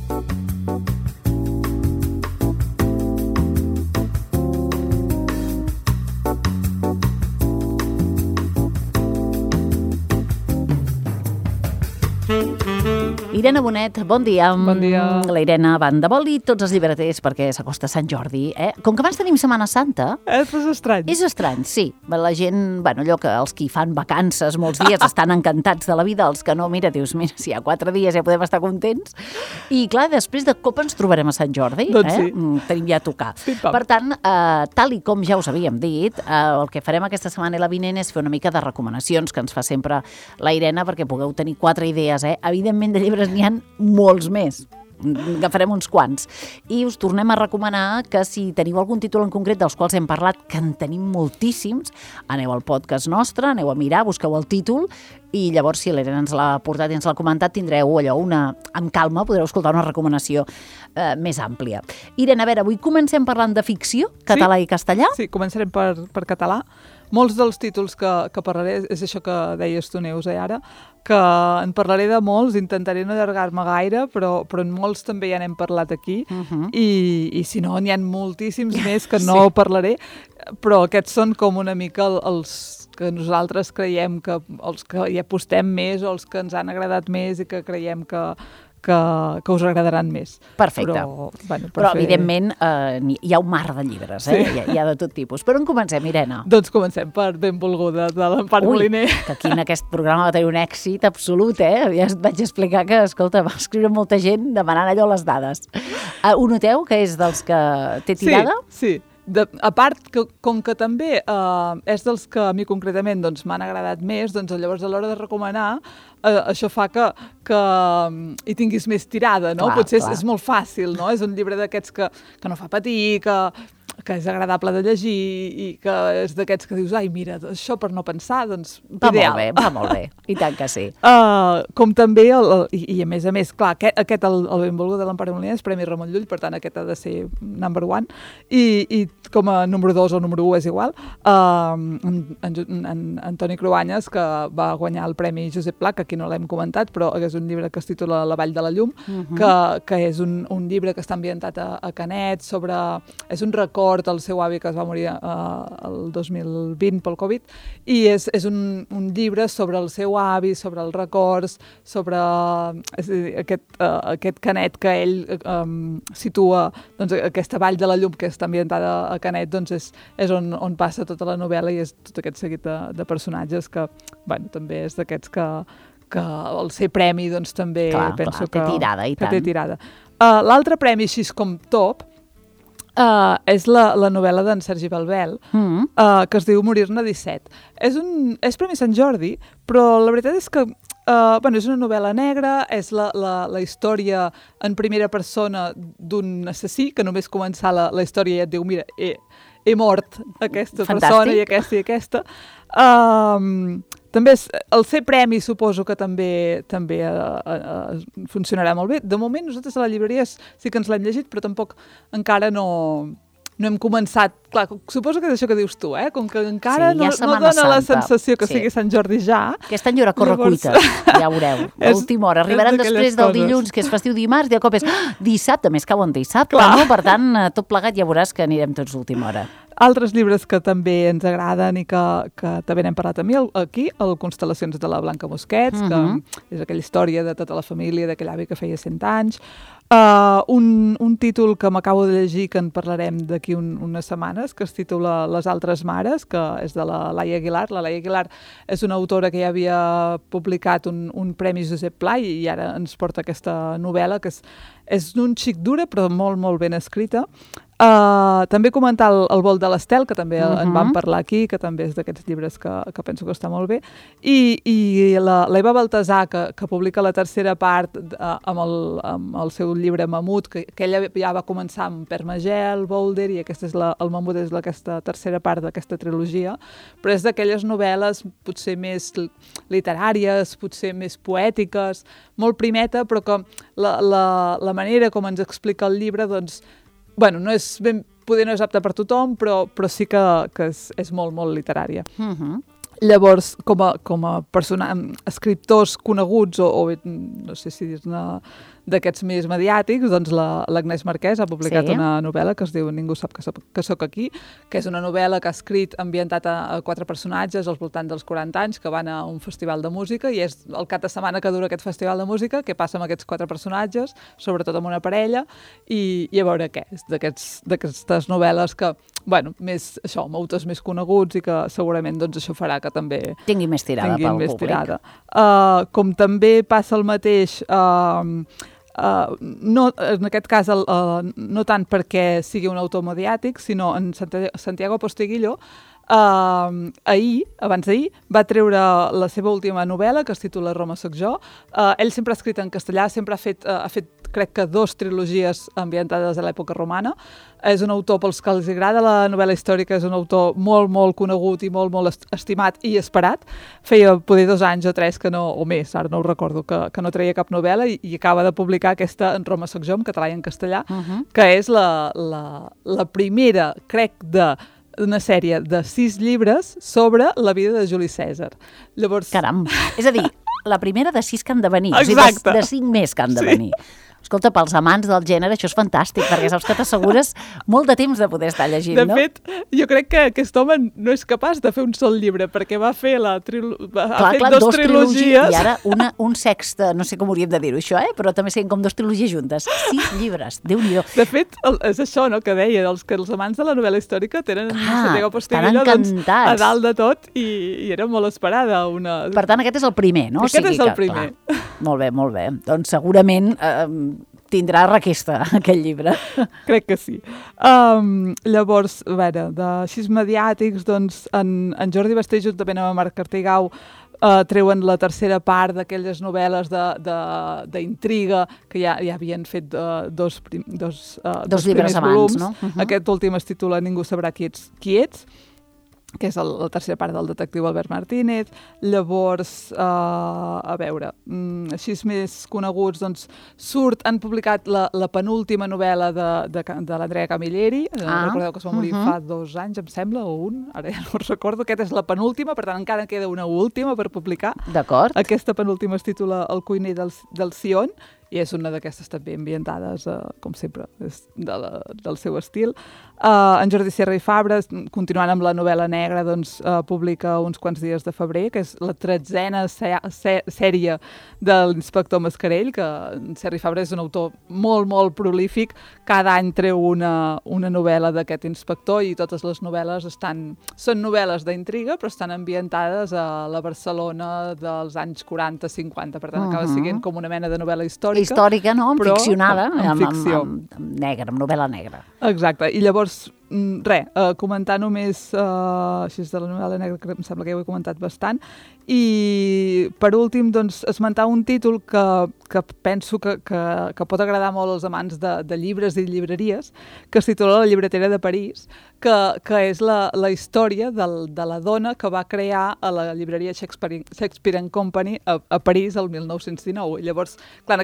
Irene Bonet, bon dia. Bon dia. La Irene van de vol i tots els llibreters perquè s'acosta Sant Jordi. Com que abans tenim Setmana Santa... És estrany. És estrany, sí. La gent, allò que els que fan vacances molts dies estan encantats de la vida, els que no, mira, dius, mira, si hi ha 4 dies ja podem estar contents. I clar, després de cop ens trobarem a Sant Jordi. Doncs sí. Tenim ja a tocar. Per tant, tal i com ja us havíem dit, el que farem aquesta setmana i la vinent és fer una mica de recomanacions que ens fa sempre la Irene perquè pugueu tenir 4 idees. Evidentment, de llibres n'hi ha molts més. Agafarem uns quants. I us tornem a recomanar que si teniu algun títol en concret dels quals hem parlat, que en tenim moltíssims, aneu al podcast nostre, aneu a mirar, busqueu el títol i llavors si l'Irene ens l'ha portat i ens l'ha comentat tindreu allò, amb calma, podreu escoltar una recomanació més àmplia. Irene, a veure, avui comencem parlant de ficció, català i castellà? Sí, començarem per català. Molts dels títols que parlaré, és això que deies tu, Neus, ara, que en parlaré de molts, intentaré no allargar-me gaire, però en molts també ja n'hem parlat aquí, i si no, n'hi ha moltíssims més que no parlaré, però aquests són com una mica els que nosaltres creiem que els que hi apostem més o els que ens han agradat més i que creiem que us agradaran més. Perfecte. Però evidentment, hi ha un mar de llibres, sí. Hi ha de tot tipus. Per on comencem, Irene? Doncs comencem per Benvolguda, de l'Empar Moliner. Que aquí en aquest programa va tenir un èxit absolut, Ja et vaig explicar que, escolta, va escriure molta gent demanant allò les dades. Ho noteu, que és dels que té tirada? Sí. A part, com que també és dels que a mi concretament m'han agradat més, doncs llavors a l'hora de recomanar això fa que hi tinguis més tirada, no? Potser és molt fàcil, no? És un llibre d'aquests que no fa patir, que és agradable de llegir i que és d'aquests que dius, ai, mira, això per no pensar, doncs ideal. Va molt bé, i tant que sí. Com també, i a més, clar, aquest el Benvolguda de l'Empar Moliner és Premi Ramon Llull, per tant aquest ha de ser number 1, i com a número 2 o número 1 és igual, Antoni Cruanyes, que va guanyar el Premi Josep Pla, que aquí no l'hem comentat, però és un llibre que es titula La Vall de la Llum, que és un llibre que està ambientat a Canet, és un record al seu avi que es va morir el 2020 pel Covid, i és un llibre sobre el seu avi, sobre els records, sobre aquest Canet que ell situa, doncs aquesta Vall de la Llum que està ambientada a Canet, doncs és on passa tota la novel·la i és tot aquest seguit de personatges que, també és d'aquests que el ser premi, doncs també penso que té tirada, i tant. Té tirada. L'altre premi, així com top, és la novel·la d'en Sergi Belbel, que es diu Morir-ne 17. És Premi Sant Jordi, però la veritat és que és una novel·la negra, és la història en primera persona d'un assassí, que només començar la història ja et diu, mira, he mort aquesta persona i aquesta. També el ser premi suposo que també funcionarà molt bé. De moment nosaltres a la llibreria sí que ens l'hem llegit, però tampoc encara no hem començat. Clar, suposo que és això que dius tu, com que encara no dona la sensació que sigui Sant Jordi ja. Aquest any hi haurà correcuites, ja veureu, a última hora. Arribaran després del dilluns, que és festiu dimarts, i de cop és dissabte, més cau en dissabte, no? Per tant, tot plegat ja veuràs que anirem tots a última hora. Altres llibres que també ens agraden i que també n'hem parlat aquí, el Constel·lacions de la Blanca Mosquets, que és aquella història de tota la família d'aquell avi que feia 100 anys. Un títol que m'acabo de llegir, que en parlarem d'aquí unes setmanes, que es titula Les altres mares, que és de la Laia Aguilar. La Laia Aguilar és una autora que ja havia publicat un Premi Josep Pla i ara ens porta aquesta novel·la, que és un xic dura però molt, molt ben escrita. També comentar el Vol de l'Estel, que també en vam parlar aquí, que també és d'aquests llibres que penso que està molt bé, i l'Eva Baltasar, que publica la tercera part amb el seu llibre Mamut, que ella ja va començar amb Permagel, Boulder, i el Mamut és aquesta tercera part d'aquesta trilogia, però és d'aquelles novel·les potser més literàries, potser més poètiques, molt primeta, però que la manera com ens explica el llibre, doncs, no és apte per tothom, però sí que és molt, molt literària. Llavors, com a escriptors coneguts, o no sé si dir-ne d'aquests més mediàtics, doncs l'Agnès Marquès ha publicat una novel·la que es diu Ningú sap que sóc aquí, que és una novel·la que ha escrit ambientat a 4 personatges al voltant dels 40 anys que van a un festival de música i és el cap de setmana que dura aquest festival de música, què passa amb aquests 4 personatges, sobretot amb una parella, i a veure què és d'aquestes novel·les que, bueno, més això, amb autors més coneguts i que segurament doncs, això farà que també tinguin més tirada pel públic. Com també passa el mateix, no, en aquest cas no tant perquè sigui un autor mediàtic, sinó en Santiago Posteguillo, abans d'ahir, va treure la seva última novel·la, que es titula Roma soc jo. Ell sempre ha escrit en castellà, sempre ha fet crec que 2 trilogies ambientades a l'època romana. És un autor pels que els agrada la novel·la històrica, és un autor molt, molt conegut i molt, molt estimat i esperat. Feia poder 2 anys o 3 que no, o més, ara no ho recordo, que no treia cap novel·la i acaba de publicar aquesta en Roma soc jo, en català i en castellà, que és la primera, crec, d'una sèrie de 6 llibres sobre la vida de Juli Cèsar. Llavors... Caram! És a dir, la primera de 6 que han de venir. Exacte. O sigui, de 5 més que han de venir. Escolta, pels amants del gènere això és fantàstic, perquè saps que t'assegures molt de temps de poder estar llegint, no? De fet, jo crec que aquest home no és capaç de fer un sol llibre, perquè va fer ha fet 2 trilogies. I ara un sexta, no sé com hauríem de dir-ho això, però també siguin com 2 trilogies juntes. 6 llibres, Déu-n'hi-do. De fet, és això, no?, que deia, que els amants de la novel·la històrica tenen Santiago Posteguillo a dalt de tot i era molt esperada. Per tant, aquest és el primer, no? Aquest és el primer. Molt bé, molt bé. Doncs segurament tindrà requesta aquest llibre. Crec que sí. Llavors, a veure, d'així mediàtics, doncs, en Jordi Basté, juntament amb Marc Artigau, treuen la tercera part d'aquelles novel·les d'intriga que ja havien fet dos llibres abans, no? Aquest últim es titula Ningú sabrà qui ets, que és la tercera part del detectiu Albert Martínez. Llavors, a veure, així més coneguts, doncs, han publicat la penúltima novel·la de l'Andrea Camilleri. Recordeu que es va morir fa 2 anys, em sembla, o ara ja no recordo. Aquesta és la penúltima, per tant encara queda una última per publicar. D'acord. Aquesta penúltima es titula El cuiner del Sion, i és una d'aquestes també ambientades, com sempre, del seu estil. En Jordi Serra i Fabra, continuant amb la novel·la negra, doncs, publica Uns quants dies de febrer, que és la 13a sèrie de l'Inspector Mascarell, que en Serra i Fabra és un autor molt, molt prolífic. Cada any treu una novel·la d'aquest inspector i totes les novel·les són novel·les d'intriga, però estan ambientades a la Barcelona dels anys 40-50. Per tant, acaba sent com una mena de novel·la històrica. Històrica, no? Ficcionada, amb ficció. Amb negra, amb novel·la negra. Exacte. I llavors, comentar només així de la novel·la negra, que em sembla que ja ho he comentat bastant, i per últim, doncs, esmentar un títol que penso que pot agradar molt als amants de llibres i llibreries, que es titula La llibretera de París, que és la història de la dona que va crear a la llibreria Shakespeare & Company a París el 1919. Llavors, clar,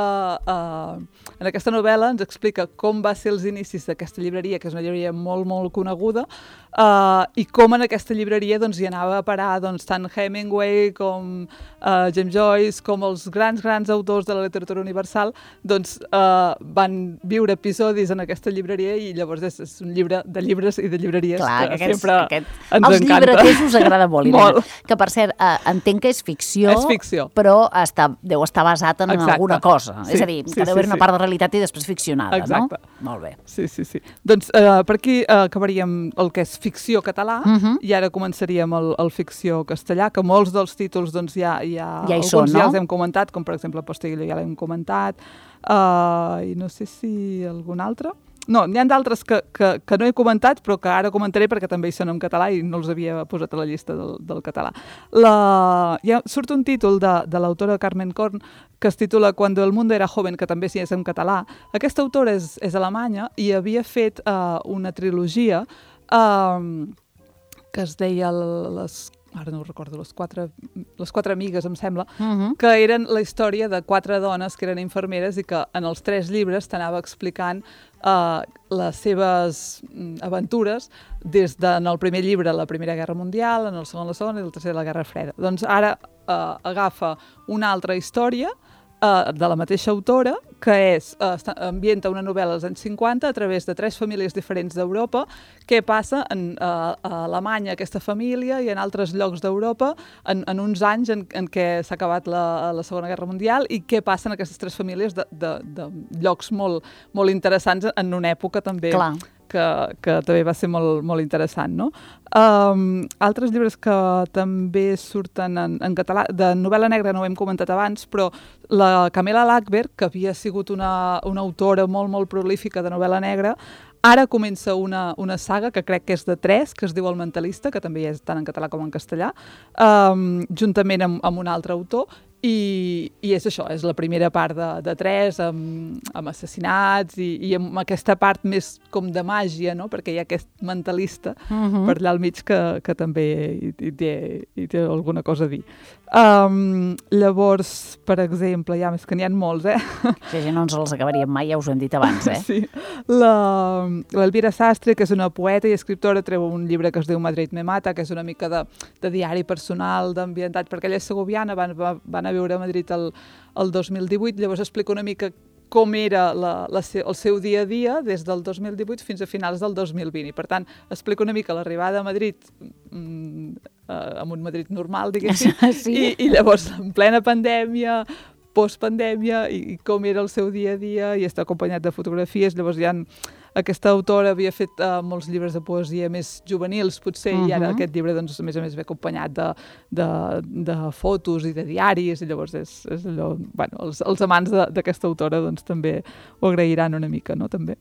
en aquesta novel·la ens explica com va ser els inicis d'aquesta llibreria, que és una llibreria molt, molt coneguda, i com en aquesta llibreria doncs, hi anava a parar tant Hemingway com James Joyce, com els grans autors de la literatura universal, doncs van viure episodis en aquesta llibreria i llavors és un llibre de llibres i de llibreries. Clar, que sempre ens encanta. Els llibreters us agrada molt, Irene. Que, per cert, entenc que és ficció, però deu estar basat en alguna cosa. Sí, és a dir, que deu haver una part de realitat i després ficcionada, exacte. No? Molt bé. Sí. Doncs per aquí acabaríem el que és ficció català i ara començaríem el ficció castellà, que molts dels títols doncs, ja alguns són, no? Ja els hem comentat, com per exemple Posteguillo ja l'hem comentat, i no sé si algun altre. No, n'hi ha d'altres que no he comentat, però que ara comentaré perquè també hi són en català i no els havia posat a la llista del català. Surt un títol de l'autora Carmen Korn que es titula Cuando el mundo era joven, que també és en català. Aquesta autora és alemanya i havia fet una trilogia que es deia ara no ho recordo, les quatre amigues, em sembla, que eren la història de 4 dones que eren infermeres i que en els 3 llibres t'anava explicant les seves aventures des en el primer llibre la Primera Guerra Mundial, en el segon la Segona i el tercer la Guerra Freda. Doncs ara agafa una altra història de la mateixa autora, que ambienta una novel·la als anys 50 a través de 3 famílies diferents d'Europa, què passa a Alemanya, aquesta família, i en altres llocs d'Europa en uns anys en què s'ha acabat la Segona Guerra Mundial, i què passa en aquestes 3 famílies de llocs molt, molt interessants en una època també que també va ser molt, molt interessant, no? Altres llibres que també surten en català, de novel·la negra no ho hem comentat abans, però la Camilla Lackberg, que havia sigut una autora molt, molt prolífica de novel·la negra, ara comença una saga que crec que és de 3, que es diu El Mentalista, que també és tant en català com en castellà, juntament amb un altre autor, i és això, és la primera part de 3, amb assassinats i amb aquesta part més com de màgia, no? Perquè hi ha aquest mentalista per allà al mig que també hi té alguna cosa a dir. Llavors, per exemple, és que n'hi ha molts, Sí, no ens els acabaríem mai, ja us ho hem dit abans, Sí. L'Elvira Sastre, que és una poeta i escriptora, treu un llibre que es diu Madrid me mata, que és una mica de diari personal, d'ambientat, perquè ella és segoviana, van a viure a Madrid el 2018, llavors explica una mica com era el seu dia a dia des del 2018 fins a finals del 2020. I, per tant, explica una mica l'arribada a Madrid amb un Madrid normal, diguéssim, i llavors en plena pandèmia, postpandèmia, i com era el seu dia a dia, i està acompanyat de fotografies. Llavors aquesta autora havia fet molts llibres de poesia més juvenils, potser, i ara aquest llibre, doncs, a més ve acompanyat de fotos i de diaris, i llavors és allò... Bueno, els amants d'aquesta autora doncs, també ho agrairan una mica, no?, també.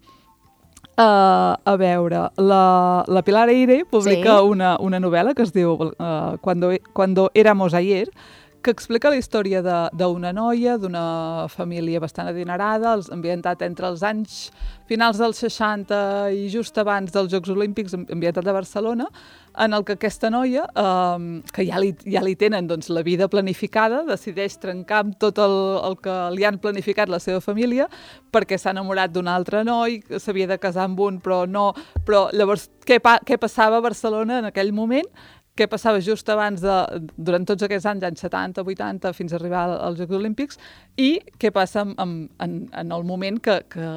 A veure, la Pilar Eire publica una novel·la que es diu Cuando éramos ayer, que explica la història d'una noia, d'una família bastant adinerada, ambientat entre els anys finals dels 60 i just abans dels Jocs Olímpics, ambientat a Barcelona, en el que aquesta noia, que ja li tenen doncs, la vida planificada, decideix trencar amb tot el que li han planificat la seva família, perquè s'ha enamorat d'un altre noi, s'havia de casar amb un, però no. Però llavors, què passava a Barcelona en aquell moment? Què passava just abans durant tots aquests anys 70, 80, fins a arribar als Jocs Olímpics, i què passa en el moment que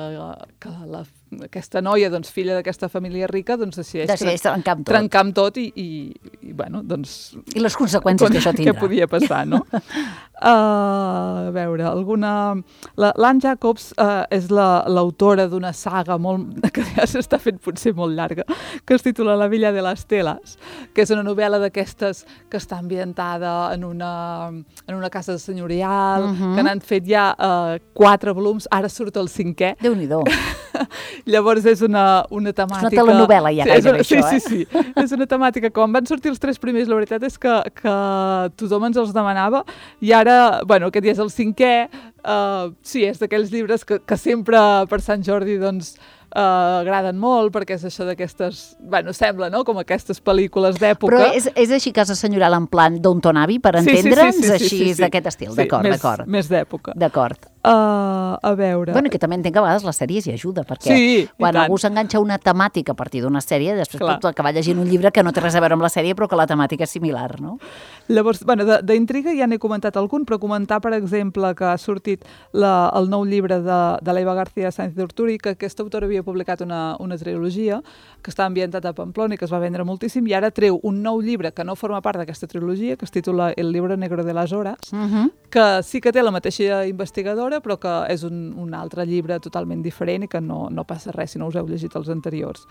aquesta noia, doncs, filla d'aquesta família rica, doncs decideix trencar amb tot i bueno, doncs... I les conseqüències que això tindrà. Què podia passar, no? A veure, l'Anne Jacobs és l'autora d'una saga que ja s'està fent potser molt llarga, que es titula La Villa de les Teles, que és una novel·la d'aquestes que està ambientada en una casa senyorial, que n'han fet ja 4 volums, ara surt el 5è. Déu-n'hi-do. Llavors és una temàtica... És una telenovel·la ja gairebé, això, Sí. És una temàtica. Quan van sortir els 3 primers, la veritat és que tothom ens els demanava, i ara, bueno, aquest ja és el 5è, sí, és d'aquells llibres que sempre per Sant Jordi, doncs, agraden molt, perquè és això d'aquestes... Bueno, sembla, no?, com aquestes pel·lícules d'època. Però és així casa senyoral en plan Downton Abbey, per entendre'ns, així d'aquest estil, d'acord. Més d'època. D'acord. A veure... Bueno, que també entenc que a vegades les sèries hi ajuda, perquè quan algú s'enganxa una temàtica a partir d'una sèrie, després pot acabar llegint un llibre que no té res a veure amb la sèrie, però que la temàtica és similar, no? Llavors, bueno, d'intriga ja n'he comentat algun, però comentar, per exemple, que ha sortit el nou llibre de l'Eva García Sáenz de Urturi, que aquesta autora havia publicat una trilogia que està ambientat a Pamplona i que es va vendre moltíssim, i ara treu un nou llibre que no forma part d'aquesta trilogia, que es titula El libro negro de las horas, que sí que té la mateixa investigadora, però que és un altre llibre totalment diferent i que no passa res si no us heu llegit els anteriors.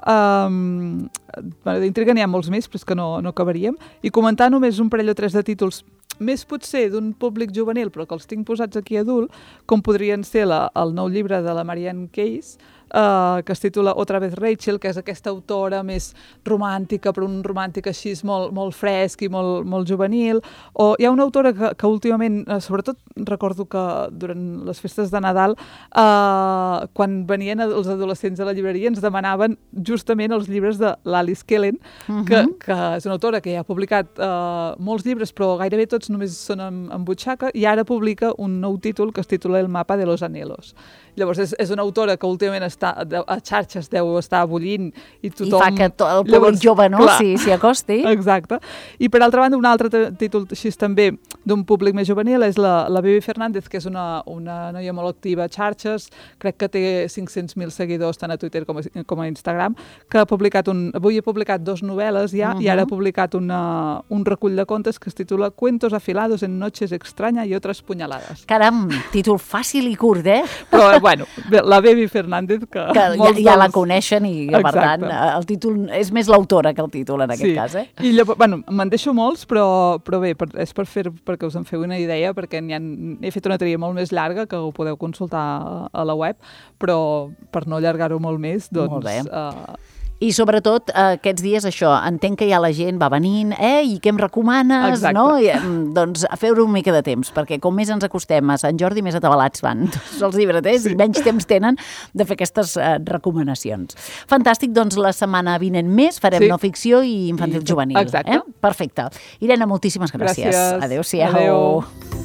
D'intriga n'hi ha molts més, però és que no acabaríem. I comentar només un parell o 3 de títols més potser d'un públic juvenil, però que els tinc posats aquí adult, com podrien ser el nou llibre de la Marianne Case, que es titula Otra vez Rachel, que és aquesta autora més romàntica, però un romàntic així molt, molt fresc i molt, molt juvenil. O hi ha una autora que últimament, sobretot recordo que durant les festes de Nadal, quan venien els adolescents a la llibreria ens demanaven justament els llibres de l'Alice Kellen, que és una autora que ja ha publicat molts llibres, però gairebé tots només són en butxaca, i ara publica un nou títol que es titula El mapa de los anhelos. Llavors és una autora que últimament a xarxes deu estar bullint i tothom... I fa que el públic jove, no?, s'hi acosti. Exacte. I per altra banda, un altre títol així també d'un públic més juvenil és la Bibi Fernández, que és una noia molt activa a xarxes, crec que té 500.000 seguidors tant a Twitter com a Instagram, que avui ha publicat 2 novel·les ja, i ara ha publicat un recull de contes que es titula Cuentos afilados en noches extrañas y otras puñaladas. Caram, títol fàcil i curt, Però, bueno, la Bibi Fernández, que ja la coneixen i, per tant, el títol és més l'autora que el títol, en aquest cas, I llavors, bueno, me'n deixo molts, però bé, és perquè us en feu una idea, perquè he fet una tria molt més llarga, que ho podeu consultar a la web, però per no allargar-ho molt més, doncs... Molt bé. I sobretot aquests dies això, entenc que ja la gent va venint, i què em recomanes, exacte, no? I, doncs a fer-ho una mica de temps, perquè com més ens acostem a Sant Jordi, més atabalats van tots els llibreters i menys temps tenen de fer aquestes recomanacions. Fantàstic, doncs la setmana vinent més farem no ficció i infantil juvenil. Exacte. Perfecte. Irene, moltíssimes gràcies. Gràcies. Adéu-siau. Adéu.